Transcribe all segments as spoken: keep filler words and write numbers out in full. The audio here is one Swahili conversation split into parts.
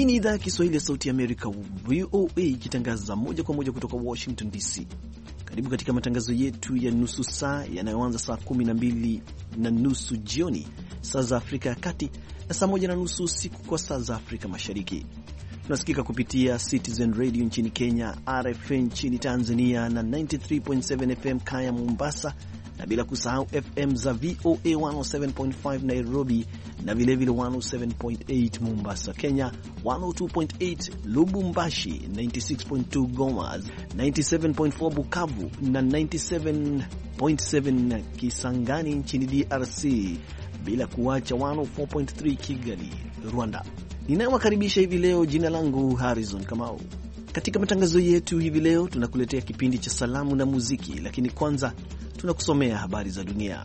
ni idhaa ya Kiswahili ya Sauti ya Amerika, V O A, ikitangaza moja kwa moja kutoka Washington D C. Karibu katika matangazo yetu ya nusu saa yanayoanza saa kumi na mbili na nusu jioni saa za Afrika ya Kati na saa moja na nusu usiku kwa saa za Afrika Mashariki. Tunasikika kupitia Citizen Radio nchini Kenya, R F N nchini Tanzania na tisini na tatu nukta saba F M Kaya Mombasa, na bila kusahau F M za V O A mia saba nukta tano Nairobi na vilevile mia saba nukta nane Mombasa, Kenya, mia mbili nukta nane Lubumbashi, tisini na sita nukta mbili Goma, tisini na saba nukta nne Bukavu na tisini na saba nukta saba Kisangani nchini D R C, bila kuacha mia nne nne tatu Kigali, Rwanda. Ninayewakaribisha hivi leo, jina langu Harrison Kamau. Katika matangazo yetu hivi leo tunakuletea kipindi cha salamu na muziki, lakini kwanza tunakusomea habari za dunia.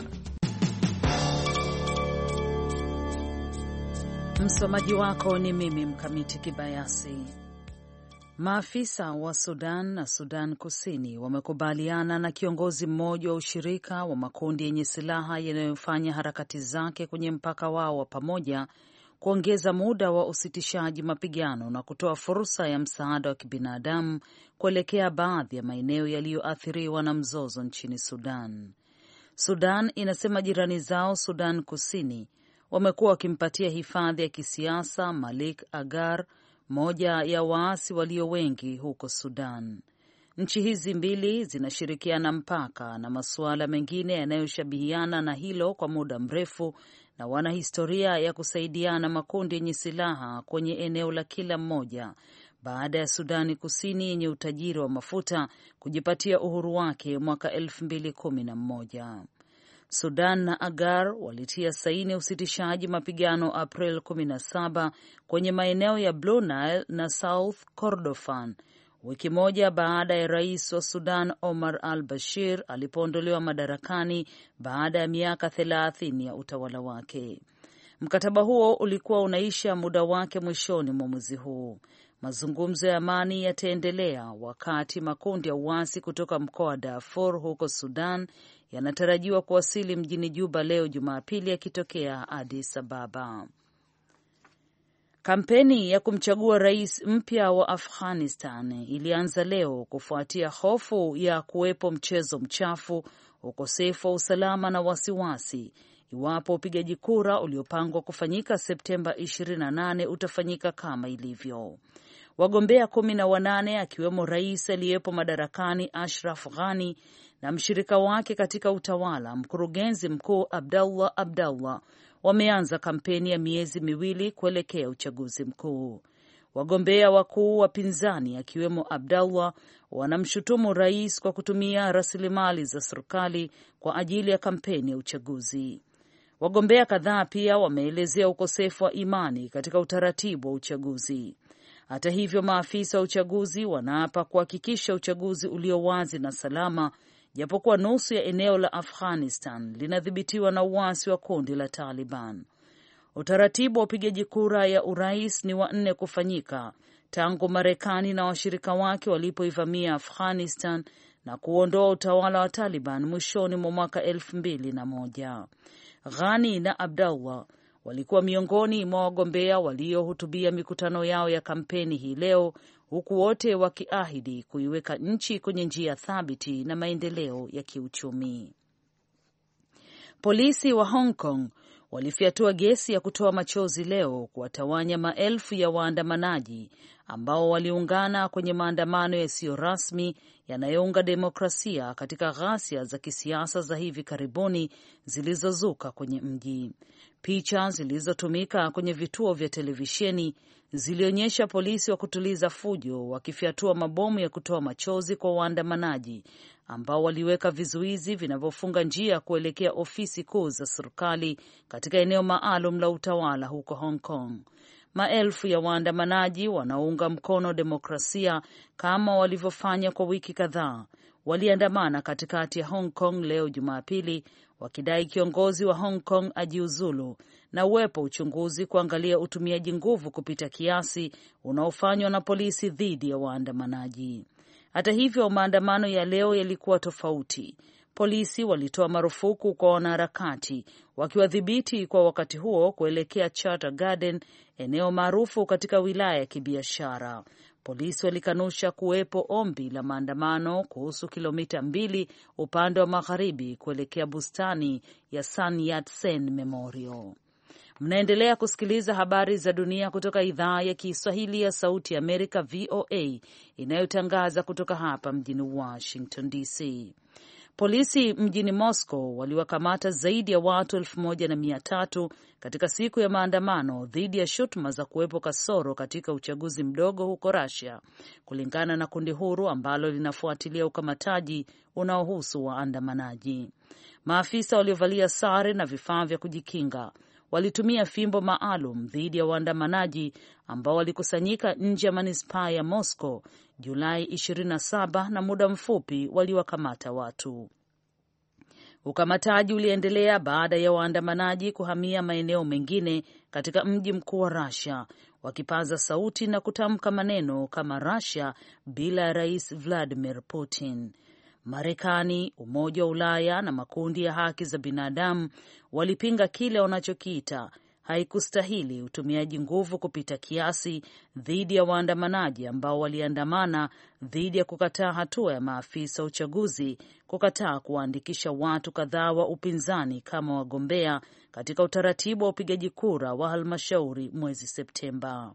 Msomaji wako ni mimi Mkamiti Kibayasi. Maafisa wa Sudan na Sudan Kusini wamekubaliana na kiongozi mmoja wa ushirika wa makundi yenye silaha yanayofanya harakati zake kwenye mpaka wao wa pamoja kuongeza muda wa usitishaji mapigano na kutoa fursa ya msaada wa kibinadamu kuelekea baadhi ya maeneo yaliyoathiriwa na mzozo nchini Sudan. Sudan inasema jirani zao Sudan Kusini wamekuwa wakimpatia hifadhi ya kisiasa Malik Agar, moja ya waasi walio wengi huko Sudan. Nchi hizi mbili zinashirikiana mpaka na masuala mengine yanayoshabihiana na hilo kwa muda mrefu, na wana historia ya kusaidiana makundi yenye silaha kwenye eneo la kila mmoja baada ya Sudani Kusini yenye utajiri wa mafuta kujipatia uhuru wake mwaka elfu mbili kumi na moja. Sudan na Agar walitia saini usitishaji mapigano April kumi na saba kwenye maeneo ya Blue Nile na South Kordofan, wiki moja baada ya rais wa Sudan Omar al-Bashir alipoondolewa madarakani baada ya miaka thelathini ya utawala wake. Mkataba huo ulikuwa unaisha muda wake mwishoni mwa mwezi huu. Mazungumzo ya amani yataendelea wakati makundi ya uasi kutoka mkoa wa Darfur huko Sudan yanatarajiwa kuwasili mjini Juba leo Jumapili yakitokea Addis Ababa. Kampeni ya kumchagua rais mpya wa Afghanistan ilianza leo kufuatia hofu ya kuwepo mchezo mchafu, ukosefu wa usalama na wasiwasi iwapo upigaji kura uliopangwa kufanyika Septemba ishirini na nane utafanyika kama ilivyo. Wagombea kumi na wanane akiwemo rais aliyepo madarakani Ashraf Ghani na mshirika wake katika utawala, mkurugenzi mkuu Abdallah Abdallah, wameanza kampeni ya miezi miwili kuelekea uchaguzi mkuu. Wagombea wakuu wapinzani akiwemo Abdallah wanamshutumu rais kwa kutumia rasilimali za serikali kwa ajili ya kampeni ya uchaguzi. Wagombea kadhaa pia wameelezea ukosefu wa imani katika utaratibu wa uchaguzi. Hata hivyo, maafisa wa uchaguzi wanaapa kuhakikisha uchaguzi ulio wazi na salama, japokuwa nusu ya eneo la Afghanistan linadhibitiwa na uasi wa kundi la Taliban. Utaratibu wa upigaji kura ya urais ni wa nne kufanyika tangu Marekani na washirika wake walipoivamia Afghanistan na kuondoa utawala wa Taliban mwishoni mwa mwaka elfu mbili na moja. Ghani na Abdallah walikuwa miongoni mwa wagombea waliohutubia mikutano yao ya kampeni hii leo, huku wote wakiahidi kuiweka nchi kwenye njia thabiti na maendeleo ya kiuchumi. Polisi wa Hong Kong walifyatua gesi ya kutoa machozi leo kuwatawanya maelfu ya waandamanaji ambao waliungana kwenye maandamano yasiyo rasmi yanayounga demokrasia katika ghasia za kisiasa za hivi karibuni zilizozuka kwenye mji. Picha zilizotumika kwenye vituo vya televisheni zilionyesha polisi wa kutuliza fujo wakifyatua mabomu ya kutoa machozi kwa waandamanaji ambao waliweka vizuizi vinavyofunga njia kuelekea ofisi kuu za serikali katika eneo maalum la utawala huko Hong Kong. Maelfu ya waandamanaji wanaounga mkono demokrasia kama walivyofanya kwa wiki kadhaa waliandamana katikati ya Hong Kong leo Jumapili wakidai kiongozi wa Hong Kong ajiuzulu na uwepo uchunguzi kuangalia utumiaji nguvu kupita kiasi unaofanywa na polisi dhidi ya waandamanaji. Hata hivyo, maandamano ya leo yalikuwa tofauti. polisi walitoa marufuku kwa wanaharakati wakiwadhibiti kwa wakati huo kuelekea Charter Garden, eneo maarufu katika wilaya ya kibiashara. Polisi walikanusha kuwepo ombi la maandamano kuhusu kilomita mbili upande wa magharibi kuelekea bustani ya Sun Yat-sen Memorial. Mnaendelea kusikiliza habari za dunia kutoka idhaa ya Kiswahili ya Sauti ya Amerika, V O A, inayotangaza kutoka hapa mjini Washington D C. Polisi mjini Moscow waliwakamata zaidi ya watu elfu moja na mia tatu katika siku ya maandamano dhidi ya shutuma za kuwepo kasoro katika uchaguzi mdogo huko Russia, kulingana na kundi huru ambalo linafuatilia ukamataji unaohusu waandamanaji. Maafisa waliovalia sare na vifaa vya kujikinga walitumia fimbo maalum dhidi ya waandamanaji ambao walikusanyika nje ya manispaa ya Moscow Julai ishirini na saba, na muda mfupi waliwakamata watu. Ukamataji uliendelea baada ya waandamanaji kuhamia maeneo mengine katika mji mkuu wa Russia, wakipaza sauti na kutamka maneno kama Russia bila ya Rais Vladimir Putin. Marekani, Umoja wa Ulaya na makundi ya haki za binadamu walipinga kile wanachokiita haikustahili utumiaji nguvu kupita kiasi dhidi ya waandamanaji ambao waliandamana dhidi ya kukataa hatua ya maafisa wa uchaguzi kukataa kuwaandikisha watu kadhaa wa upinzani kama wagombea katika utaratibu wa upigaji kura wa halmashauri mwezi Septemba.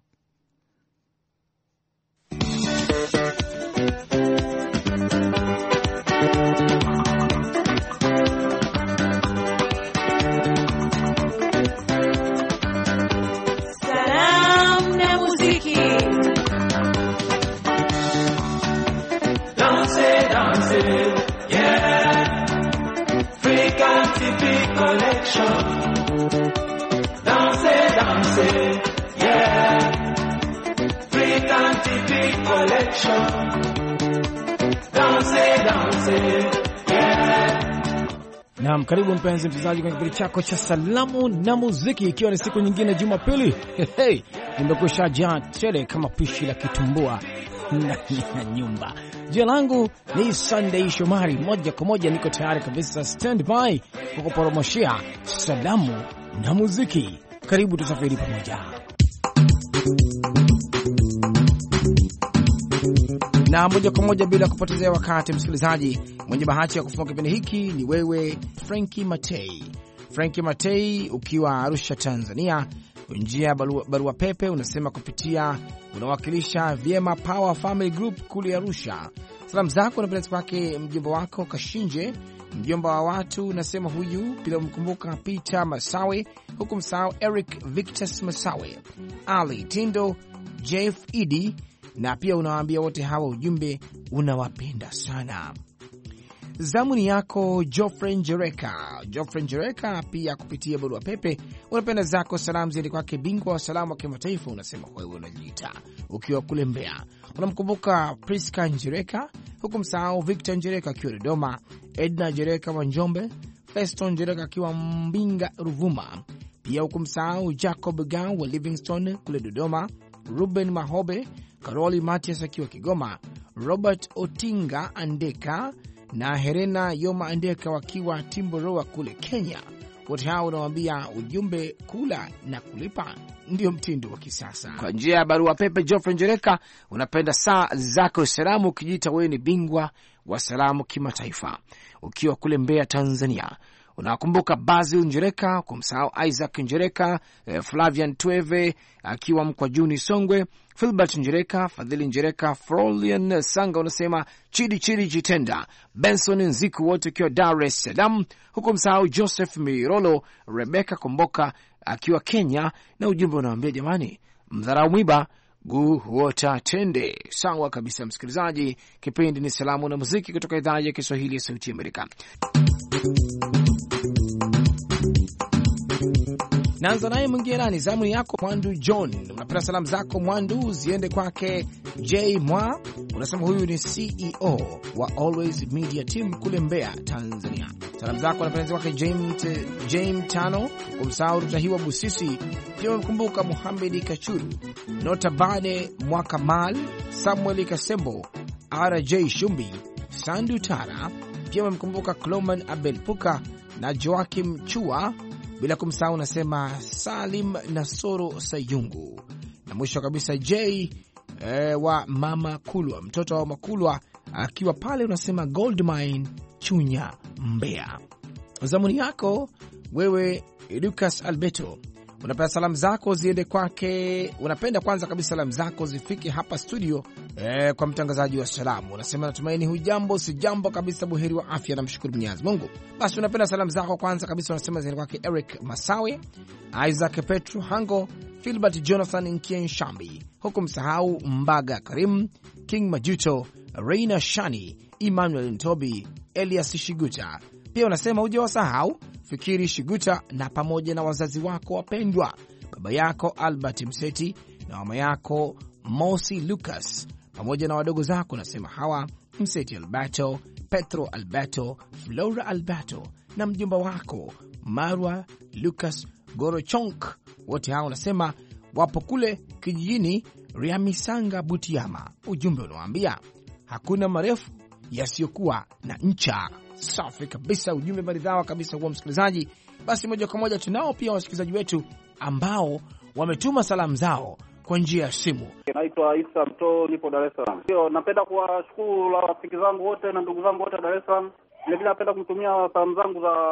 Naam, karibu mpenzi mtazamaji kwenye kipindi chako cha salamu na muziki, ikiwa ni siku nyingine Jumapili. Hey, nimekusha jaa tele kama pishi la kitumbua na nyumba. Jina langu ni Sunday Shomari, moja kwa moja niko tayari kabisa stand by kukuporomoshia salamu na muziki. Karibu tusafiri pamoja. Na moja kwa moja bila kupotezea wakati, msikilizaji, mwenye bahati ya kufunga kipindi hiki ni wewe Frankie Matei. Frankie Matei ukiwa Arusha, Tanzania, njia barua, barua pepe unasema kupitia unawakilisha vyema Power Family Group kule Arusha. Salamu zako unapeleka kwake mjomba wako Kashinje, mjomba wa watu unasema huyu, bila kumkumbuka Peter Masawe, huku msahau Eric Victus Masawe, Ali Tindo, Jeff Idi, na pia unawaambia wote hawa ujumbe unawapenda sana. Zamuni yako Geoffrey Njereka. Geoffrey Njereka pia kupitia barua pepe unapenda zako salamu ziende kwake bingwa wa salamu wa kimataifa, unasema wewe unajiita ukiwa kule Mbeya. Unamkumbuka Priska Njereka, huku msahau Victor Njereka akiwa Dodoma, Edna Njereka wa Njombe, Feston Njereka akiwa Mbinga Ruvuma, pia huku msahau Jacob Gao wa Livingstone kule Dodoma, Ruben Mahobe, Karoli Matias akiwa Kigoma, Robert Otinga Andeka na Helena Yoma Andeka wakiwa Timboroa kule Kenya. Wote hao unawaambia ujumbe, kula na kulipa ndio mtindo wa kisasa. Kwa njia ya barua pepe Geoffrey Njereka unapenda saa zako salamu ukijiita wewe ni bingwa wa salamu kimataifa ukiwa kule Mbeya, Tanzania. Unakumbuka Basil Njereka, kumsahau Isaac Njereka, eh, Flavian Tweve akiwa Mkwajuni Songwe, Philbert Njereka, Fadhili Njereka, Frolian Sanga unasema Chidi Chidi Jitenda, Benson Nziku wote akiwa Dar es Salaam, huku msahau Joseph Mirolo, Rebecca Komboka akiwa Kenya, na ujumbe unawaambia jamani, mdharau mwiba gu huota tende. Sawa kabisa msikilizaji, kipindi ni salamu na muziki kutoka idhaa ya Kiswahili ya Sauti ya Amerika. Naanza naye mwingine nani, zamu yako Mwandu John. Unapenda salamu zako Mwandu ziende kwake J Mwa, unasema huyu ni C E O wa Always Media Team kule Mbeya, Tanzania. Salamu zako unapenda kwake James James Tano, kumsahau Rutahiwa Busisi, pia mkumbuka Muhammad Kachuru, Notabane Mwakamal, Samuel Kasembo, R J Shumbi, Sandu Tara, Pia umemkumbuka Cloman Abel Puka na Joakim Chua, bila kumsahau unasema Salim Nasoro Sayungu, na mwisho kabisa J e, wa Mama Kulwa, mtoto wa Makulwa akiwa pale unasema Goldmine Chunya, Mbeya. Zamuni yako wewe Lucas Alberto, unapenda salamu zako ziende kwake. Unapenda kwanza kabisa salamu zako zifike hapa studio eh, kwa mtangazaji wa salamu. Unasema natumaini hujambo, si jambo kabisa, buheri wa afya, na mshukuru Mwenyezi Mungu. Basi unapenda salamu zako kwanza kabisa unasema ziende kwake Eric Masawe, Isaac Petro Hango, Philbert Jonathan Nkien Shambi, huku msahau Mbaga Karim, King Majuto, Reina Shani, Emmanuel Ntobi, Elias Shiguta. Pia unasema uje wasahau Fikiri Shiguta na pamoja na wazazi wako wapendwa, baba yako Albert Mseti na mama yako Mosi Lucas, pamoja na wadogo zako unasema hawa Mseti Alberto, Petro Alberto, Flora Alberto na mjomba wako Marwa Lucas Gorochonk. Wote hao unasema wapo kule kijijini Riamisanga Butiama. Ujumbe unawaambia hakuna marefu yasiyokuwa na ncha. Safi kabisa, ujumbe maridhawa kabisa kwa msikilizaji. Basi moja kwa moja tunao pia wasikilizaji wetu ambao wametuma salamu zao kwa njia ya simu. Naitwa Isa Mto, nipo Dar es Salaam. Ndio, napenda kuwashukuru rafiki zangu wote na ndugu zangu wote Dar es Salaam. Vile vile napenda kumtumia salamu zangu za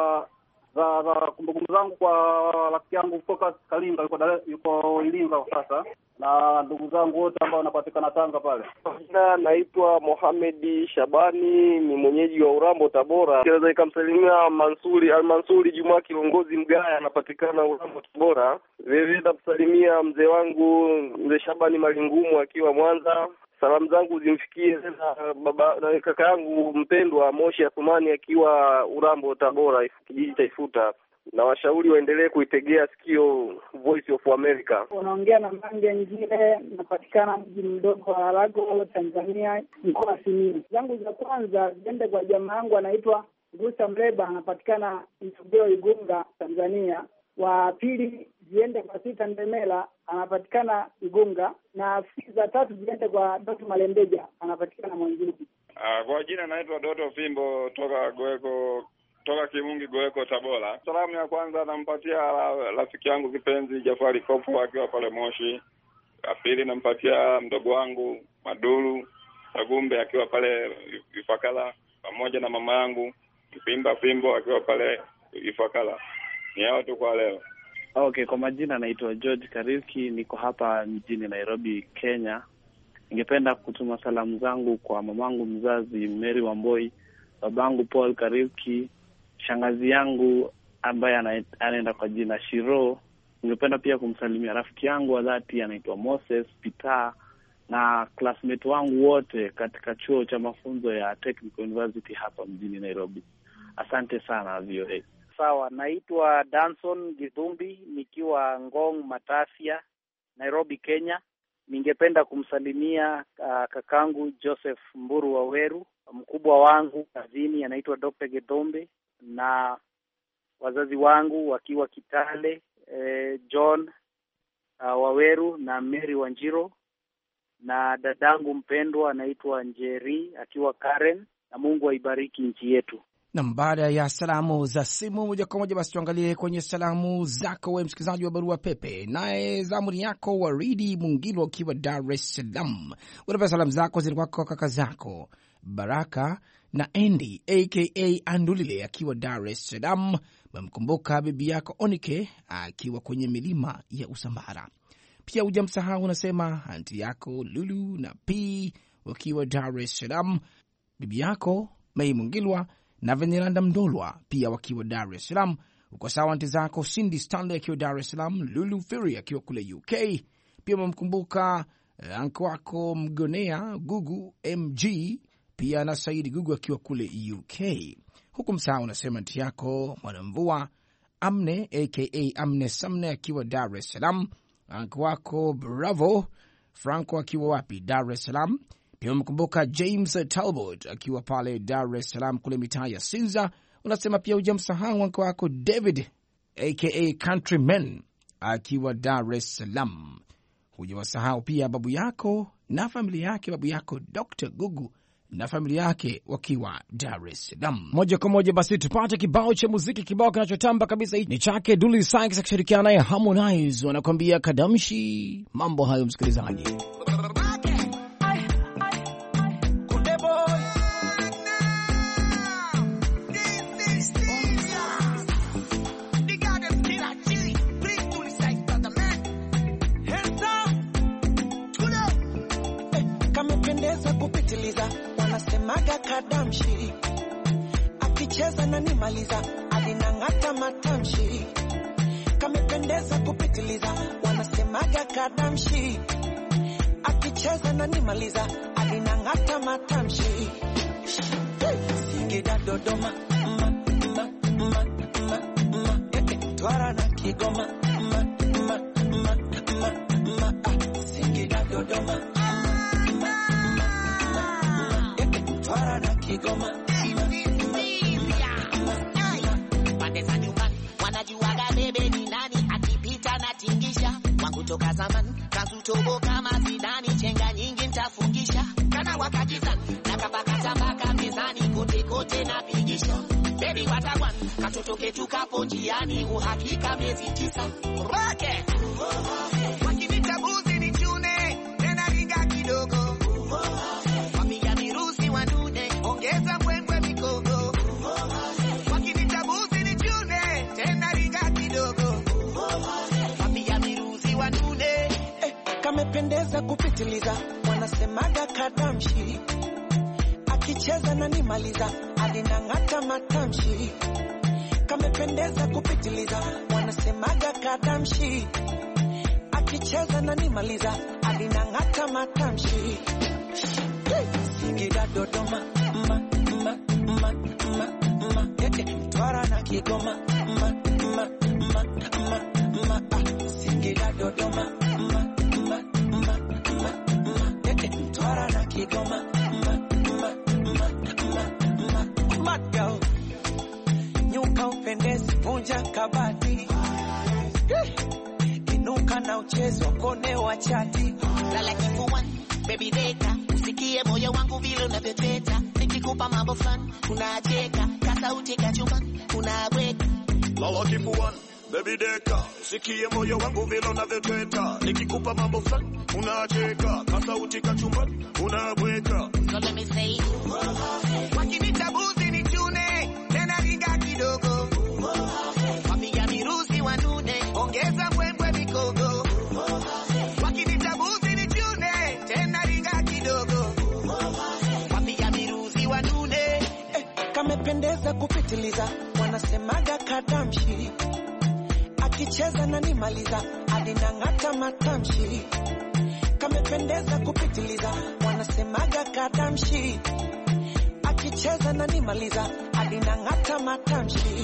za za kumbukumbu zangu kwa rafiki yangu Focus Kalinga, yuko Dar yuko Ilinga sasa, na ndugu zangu wote ambao wanapatikana Tanga pale. Jina naitwa Mohamed Shabani, ni mwenyeji wa Urambo Tabora. Naweza nikamsalimia Mansuri Al-Mansuri Juma kiongozi Mgaya, anapatikana Urambo Tabora. Vile namsalimia mzee wangu mzee Shabani Malingumu akiwa Mwanza. Salamu zangu zimfikie na baba na kaka yangu mpendwa Moshi Athumani akiwa Urambo Tabora, kijiji cha Ifuta. Na washauri waendelee kuitegea sikio Voice of America. Unaongea na Mange Njile, napatikana mji mdogo wa Lago, Tanzania, mkoa wa Simiyu. Zangu za kwanza ziende kwa jamaa yangu anaitwa Gusa Mreba, anapatikana Mtubeo Igunga, Tanzania. Wa pili ziende kwa Sita Ndemela, anapatikana Igunga, na za tatu ziende kwa Doto Malembeja, anapatikana Mwanjuki. Ah, kwa jina naitwa Doto Fimbo toka Goeko toka Kimungi Goeko Tabora. Salamu ya kwanza nampatia rafiki yangu kipenzi Jafari Kopo akiwa pale Moshi. Ya pili nampatia mdogo wangu Maduru Agumbe akiwa pale Ifakala, pamoja na mama yangu Kipimba Fimbo akiwa pale Ifakala. Ni hao tu kwa leo. Okay, kwa majina naitwa George Kariuki, niko hapa mjini Nairobi, Kenya. Ningependa kutuma salamu zangu kwa mamangu mzazi Mary Wamboi, babangu Paul Kariuki, shangazi yangu ambaye anaenda kwa jina Shiro. Ningependa pia kumsalimia rafiki yangu wa dhati anaitwa Moses Peter, na classmate wangu wote katika chuo cha mafunzo ya Technical University hapa mjini Nairobi. Asante sana V O A. Sawa, naitwa Danson Githumbi nikiwa Ngong Matasia, Nairobi, Kenya. Ningependa kumsalimia uh, kakangu Joseph Mburu Waweru, mkubwa wangu kazini anaitwa Doctor Githumbi, na wazazi wangu wakiwa Kitale, eh, John uh, Waweru na Mary Wanjiro, na dadangu mpendwa anaitwa Njeri akiwa Karen, na Mungu aibariki nchi yetu. Na baada ya salamu za simu moja kwa moja basi tuangalie kwenye salamu zako wewe msikilizaji wa barua pepe. Naye zamuni yako Waridi Mungilo akiwa Dar es Salaam. Unapenda salamu zako zilikuwa kwa kaka zako Baraka na Andy aka Andulile akiwa Dar es Salaam. Memkumbuka bibi yako Onike akiwa kwenye milima ya Usambara. Pia hujamsahau unasema anti yako Lulu na P wakiwa Dar es Salaam, bibi yako Mei Mungilwa na Veneranda Mdolwa pia wakiwa Dar es Salaam. Uko sawa anti zako Cindy Stanley akiwa Dar es Salaam, Lulu Fury akiwa kule U K. Pia memkumbuka uh, anko wako Mgonea Gugu M G pia na Saidi Gugu akiwa kule U K. Huku msahau unasema anti yako Mwanamvua Amne aka Amne Samne akiwa Dar es Salaam, anko wako Bravo Franco akiwa wapi Dar es Salaam. Pia mkumbuka James Talbot akiwa pale Dar es Salaam kule mitaa ya Sinza. Unasema pia hujamsahau anko wako David aka Countryman akiwa Dar es Salaam. Hujawasahau pia babu yako na familia yake, babu yako Doctor Gugu na familia yake wakiwa Dar es Salaam. Moja kwa moja basi tupate kibao cha muziki, kibao kinachotamba kabisa ni chake Dully Sykes akishirikiana naye Harmonize, wanakuambia Kadamshi. Mambo hayo msikilizaji. Wanasemaga Kadamshi, akicheza na nimaliza, alinang'ata matamshi. Kamependeza kupitiliza, wanasemaga Kadamshi, akicheza na nimaliza, alinang'ata matamshi. Singida Dodoma, ma, ma, ma, ma, ma, eh, Twara na Kigoma, ma, ma, ma, ma, ma, ah, Singida Dodoma. Wanajuaga bebe ni nani, akipita na tingisha. Wangu toka zaman, kazutobo kama Zidani, chenga nyingi nitafungisha. Kana wakakizani, nakapakata mpaka mezani, kote kote na pigisha. Baby watawan, katotoke tukapo njiani, uhakika miezi tisa. Roke! Wakimita buzi ni chune, tena ringa kidogo. Wamiga mirusi wanude, ongeza mbwembwe mikogo. Wakimita buzi ni chune, tena ringa kidogo. Wamiga mirusi wanude. Eh, kamependeza kupitiliza, wanasemaga Kadamshi, akicheza na nimaliza, alinang'ata matamshi. Kamependeza kupitiliza, wanasemaga Kadamshi, akicheza na nimaliza, alinang'ata matamshi. Singida Dodoma, ma, ma, ma, ma, ma, eh, Twara na Kigoma, ma, ma, ma, ma, ma, ah, Singida Dodoma, ma, ma, ma, ma, ma, eh, Twara na Kigoma, ma, ma, ma, ma, ma, mad girl, nyuka upendezi, vunja kabati, inuka na uchezo, kone wa chati, lala kifuani, baby deka, usikie moyo wangu vile unavyoteta. Nikikupa mambo fulani, unacheka, kasauti kachumbani, unabweka. Lala kifuani, baby deka, usikie moyo wangu vile unavyoteta. Nikikupa mambo fulani, unacheka, kasauti kachumbani, unabweka. So let me say, wakinita buzi ni chune, tena ringa kidogo. Wamiga mirusi wanude, ongeza mbwembwe mikogo. Wakinita buzi ni chune, tena ringa kidogo. Wamiga mirusi wanude. Eh, kamependeza kupitiliza, wanasemaga Kadamshi, akicheza na nimaliza, alinang'ata matamshi. Kamependeza kupitiliza, wanasemaga Kadamshi, akicheza na nimaliza, alinang'ata matamshi.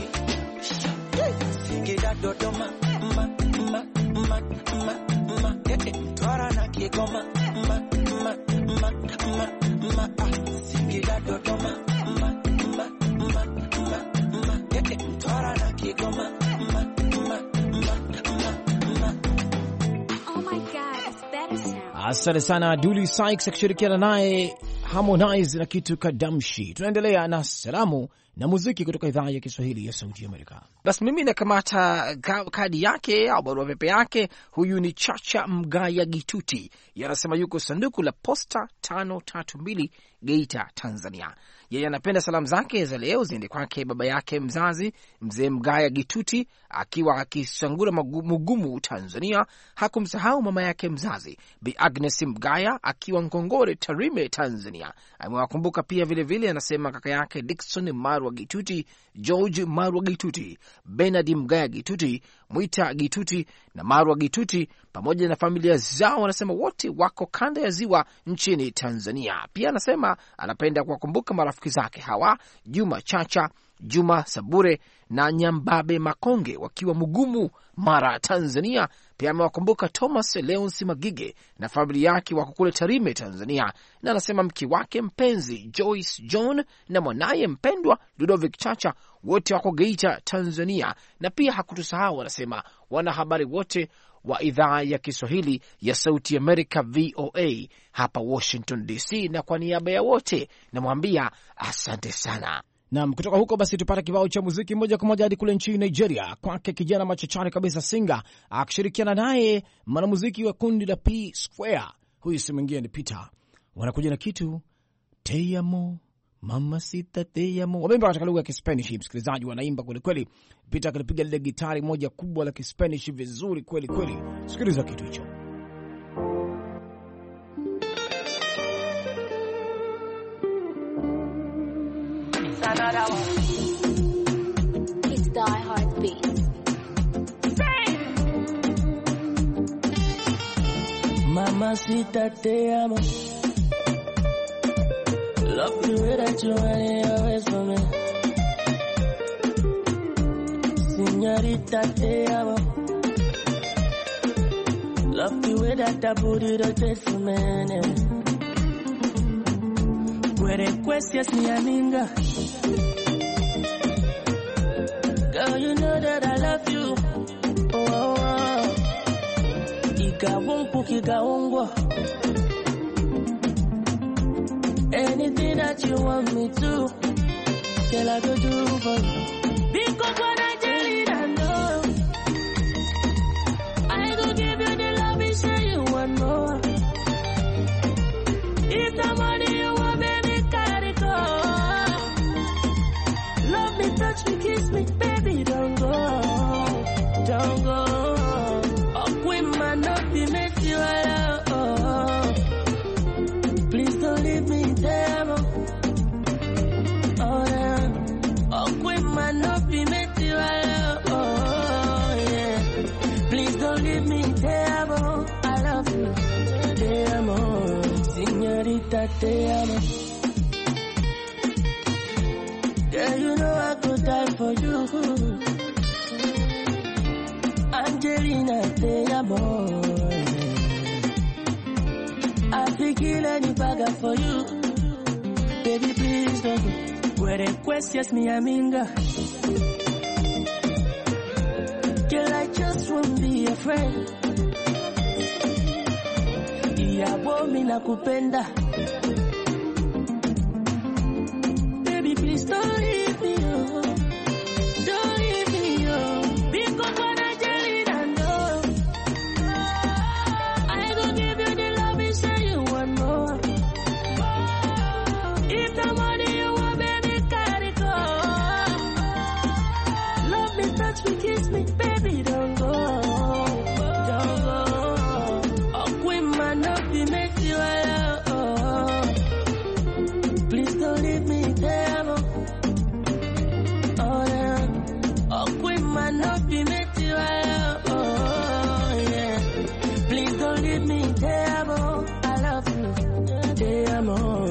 Singida Dodoma, ma, ma, ma, ma, ma, eh, Twara na Kigoma, ma, ma, ma, ma, ma, ah, Singida Dodoma, ma, ma, ma, ma, ma, eh, Twara na Kigoma, ma, ma, ma, ma, ma. Oh my God, it's better sound. Asante sana Dully Sykes akishirikiana naye Harmonize na kitu Kadamshi. Tunaendelea na salamu na muziki kutoka idhaa ya Kiswahili ya Sauti ya Amerika. Basi mimi nakamata kadi yake au barua pepe yake. Huyu ni Chacha Mgaya Gituti, yanasema yuko sanduku la posta tano tatu mbili Geita, Tanzania. Yeye anapenda salamu zake za leo ziende kwake baba yake mzazi mzee Mgaya Gituti akiwa akisangura Mugumu, Tanzania. Hakumsahau mama yake mzazi Bi Agnes Mgaya akiwa Ngongore, Tarime, Tanzania. Amewakumbuka pia vile vile, anasema kaka yake Dickson Marwa Gituti, George Marwa Gituti, Bernard Mgaya Gituti, Mwita Gituti na Marwa Gituti pamoja na familia zao. Anasema wote wako kanda ya ziwa nchini Tanzania. Pia anasema anapenda kuwakumbuka marafiki zake hawa Juma Chacha, Juma Sabure na Nyambabe Makonge wakiwa Mugumu, Mara, Tanzania. Pia amewakumbuka Thomas Leonsi Magige na familia yake wako kule Tarime, Tanzania. Na anasema mke wake mpenzi Joyce John na mwanaye mpendwa Ludovic Chacha wote wako Geita, Tanzania. Na pia hakutusahau, anasema wanahabari wote wa idhaa ya Kiswahili ya Sauti Amerika V O A hapa Washington D C, na kwa niaba ya wote namwambia asante sana. Naam, kutoka huko basi tupata kibao cha muziki moja kwa moja hadi kule nchini Nigeria, kwake kijana machachari kabisa Singa akishirikiana naye mwanamuziki wa kundi la P Square. Huyu si mwingine ni Peter. Wanakuja na kitu Te amo mama sita te amo. Wameimba katika lugha ya Kispanish, msikilizaji, wanaimba kweli kweli. Peter akalipiga lile gitari moja kubwa la Kispanish vizuri kweli kweli. Sikiliza kitu hicho. Another one. It's Die Hard Beat. Mamacita, te amo. Love the way that you are always for me. Señorita, te amo. Love the way that that booty rotates for me. Puede cuestias mi amiga. Girl, you know that I love you. Oh, oh, oh. Ika wonku kika ongwa. Anything that you want me to, girl, I go do for you. Because when I tell it, I know I go give you the love and say you want more. If the money you want, baby, carry go. Love me, touch me, kiss me, baby, don't go, don't go. Oh, queen man, not be make you alone. Please don't leave me there. Oh, yeah. Oh, queen man, not be make you alone. Oh, yeah. Please don't leave me there. I love you, te amo, señorita, te amo. Yeah, you know I could die for you. Angelina, te amo. I think kill any bagger for you. Baby, please don't go. Puede cuestias mi amiga. Girl, I just won't be a friend. Iyabo mi nakupenda. Baby, please don't leave me, oh. Don't leave me, oh. Because when I tell it, I know I go give you the love and say you want more. If the money you want, baby, carry go. Love me, touch me, kiss me, baby, don't go, don't go. Oh, queen man, not be make you alone. Please don't leave me there. Oh, yeah. Oh, queen man, not be make you alone. Oh, yeah. Please don't leave me there. I love you, te amo.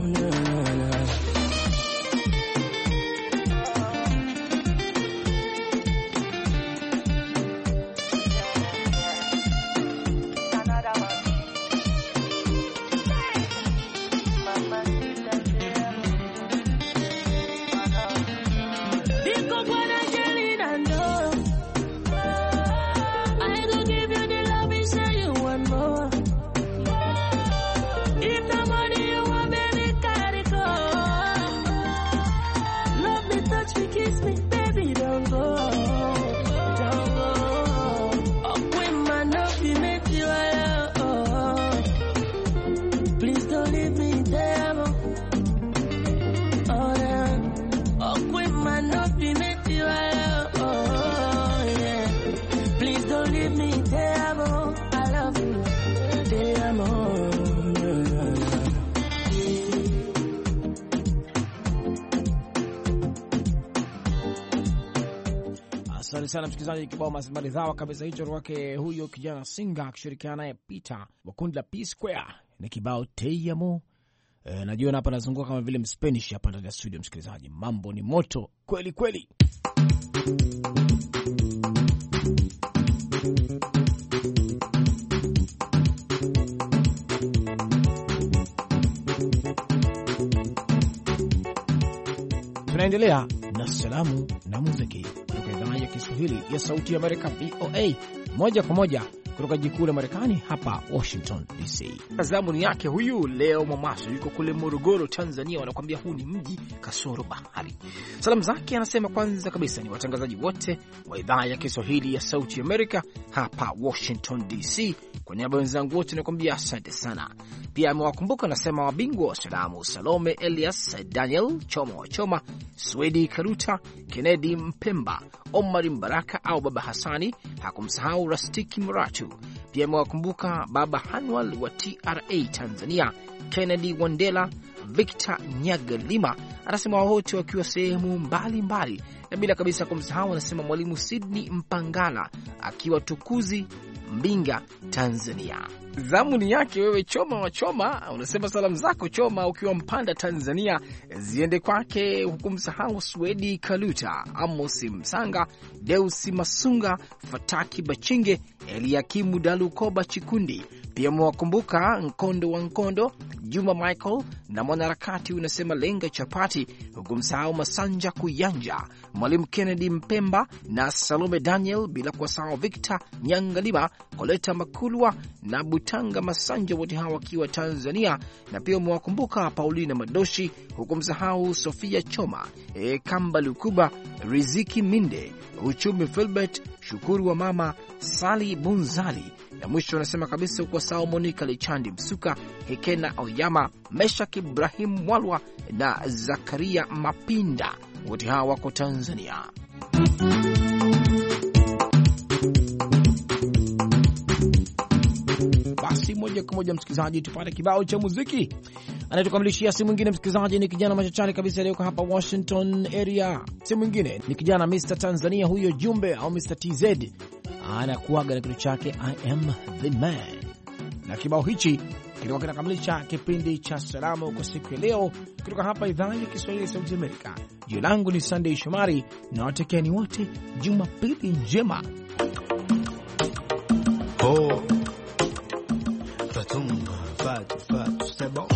Asante sana msikilizaji, kibao maridhawa kabisa hicho wake huyo kijana Singa akishirikiana naye Peter wa kundi la P Square na kibao te amo. E, najua hapa nazunguka kama vile Mspanish hapa ndani ya studio msikilizaji. Mambo ni moto kweli kweli. Tunaendelea na salamu na muziki kutoka idhaa ya Kiswahili ya Sauti ya Amerika V O A moja kwa moja kutoka jikuu la Marekani hapa Washington D C. Zamuni yake huyu Leo Mwamaso yuko kule Morogoro, Tanzania. Wanakuambia huu ni mji kasoro bahari. Salamu zake anasema kwanza kabisa ni watangazaji wote wa idhaa ya Kiswahili ya Sauti Amerika hapa Washington D C. Kwa niaba ya wenzangu wote nakwambia asante sana. Pia amewakumbuka anasema wabingwa wa salamu Salome Elias, Daniel Choma wa Choma, Swedi Karuta, Kennedy Mpemba, Omar Mbaraka au Baba Hasani, hakumsahau Rastiki Muratu. Pia amewakumbuka Baba Hanwal wa T R A Tanzania, Kennedy Wandela, Victor Nyagalima, anasema wote wakiwa sehemu mbalimbali, na bila kabisa kumsahau anasema Mwalimu Sydney Mpangala akiwa Tukuzi Mbinga, Tanzania. Zamuni yake wewe Choma wa Choma, unasema salamu zako Choma ukiwa Mpanda, Tanzania ziende kwake, hukumsahau Swedi Kaluta, Amosi Msanga, Deusi Masunga, Fataki Bachinge, Eliakimu Dalukoba Chikundi. Pia mwakumbuka Nkondo wa Nkondo, Juma Michael na mwanaharakati unasema Lenga Chapati, hukumsahau Masanja Kuyanja, Mwalimu Kennedy Mpemba na Salome Daniel, bila kuwasahau Victor Nyangalima, Koleta Makulwa na Butanga Masanja, wote hawa wakiwa Tanzania. Na pia mwakumbuka Paulina Madoshi, hukumsahau Sofia Choma, e, Kamba Lukuba, Riziki Minde, Uchumi Filbert, Shukuru wa Mama, Sali Bunzali, na mwisho anasema kabisa kwa sao Monica Lichandi Msuka, Hekena Oyama, Meshak Ibrahim Mwalwa na Zakaria Mapinda, wote hawa wako Tanzania. Basi moja kwa moja msikilizaji, tupate kibao cha muziki. Anayetukamilishia si mwingine msikilizaji, ni kijana machachari kabisa leo hapa Washington area. Si mwingine ni kijana mister Tanzania huyo, Jumbe au mister T Z. Anakuaga na kitu chake I am the man. Na kibao hichi kilikuwa kinakamilisha kipindi cha salamu kwa siku ya leo kutoka hapa idhaa ya Kiswahili ya Sauti Amerika. Jina langu ni Sunday Shomari na watekeni wote Jumapili njema. Oh, Fatum, Fatu, Fatu, c'est bon.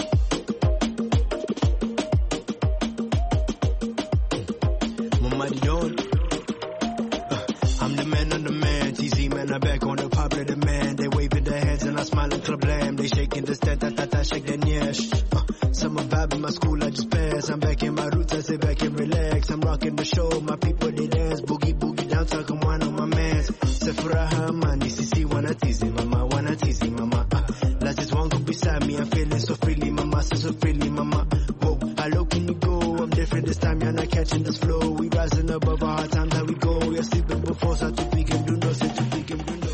Mama Dion, uh, I'm the man on the man. T Z man, I'm back on the popular demand. They waving their hands and I smile and club lamb. They shaking the stand, ta ta ta, shake their nyash. Uh, summer vibe in my school, I just pass. I'm back in my roots, I sit back and relax. I'm rocking the show, my people they dance. Boogie boogie down, talk I'm one on my mans. Sefuraha mani, sisi wana tizi mama, wana tizi mama. Uh, Lazis wangu beside me, I'm feeling so freely mama, so so freely mama. Whoa, how low can you go? I'm different this time, you're not catching this flow. We rising above our hard times, how we go. We're sleeping before, so to big and do no, so to big and do no.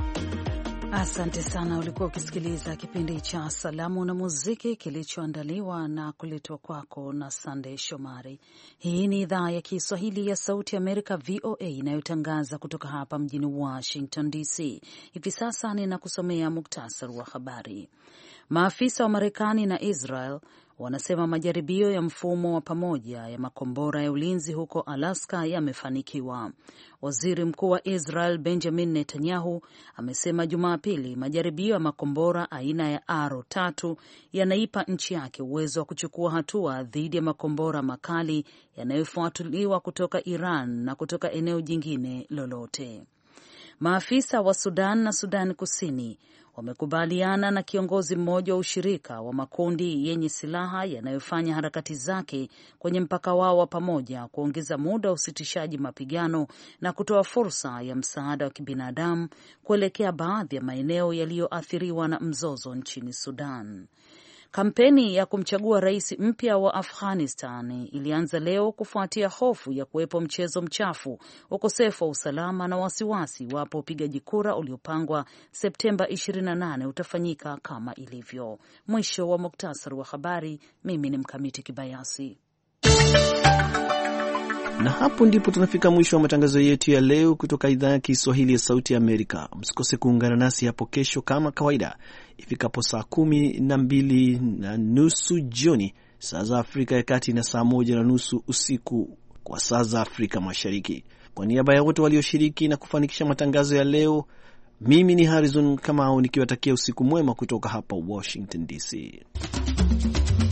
Asante sana. Ulikuwa ukisikiliza kipindi cha salamu na muziki kilichoandaliwa na kuletwa kwako na Sunday Shomari. Hii ni idhaa ya Kiswahili ya Sauti Amerika V O A inayotangaza kutoka hapa mjini Washington D C. Hivi sasa ninakusomea muktasari wa habari. Maafisa wa Marekani na Israel wanasema majaribio ya mfumo wa pamoja ya makombora ya ulinzi huko Alaska yamefanikiwa. Waziri Mkuu wa Israel Benjamin Netanyahu amesema Jumapili majaribio ya makombora aina ya Arrow tatu yanaipa nchi yake uwezo wa kuchukua hatua dhidi ya makombora makali yanayofuatiliwa kutoka Iran na kutoka eneo jingine lolote. Maafisa wa Sudan na Sudan Kusini wamekubaliana na kiongozi mmoja wa ushirika wa makundi yenye silaha yanayofanya harakati zake kwenye mpaka wao wa pamoja kuongeza muda wa usitishaji mapigano na kutoa fursa ya msaada wa kibinadamu kuelekea baadhi ya maeneo yaliyoathiriwa na mzozo nchini Sudan. Kampeni ya kumchagua rais mpya wa Afghanistan ilianza leo kufuatia hofu ya kuwepo mchezo mchafu, ukosefu wa usalama na wasiwasi wapo upigaji kura uliopangwa Septemba ishirini na nane utafanyika kama ilivyo. Mwisho wa muktasari wa habari. Mimi ni Mkamiti Kibayasi. Na hapo ndipo tunafika mwisho wa matangazo yetu ya leo kutoka idhaa ya Kiswahili ya Sauti ya Amerika. Msikose kuungana nasi hapo kesho kama kawaida ifikapo saa kumi na mbili na nusu jioni saa za Afrika ya Kati na saa moja na nusu usiku kwa saa za Afrika Mashariki. Kwa niaba ya wote walioshiriki na kufanikisha matangazo ya leo, mimi ni Harrison Kamau nikiwatakia usiku mwema kutoka hapa Washington D C.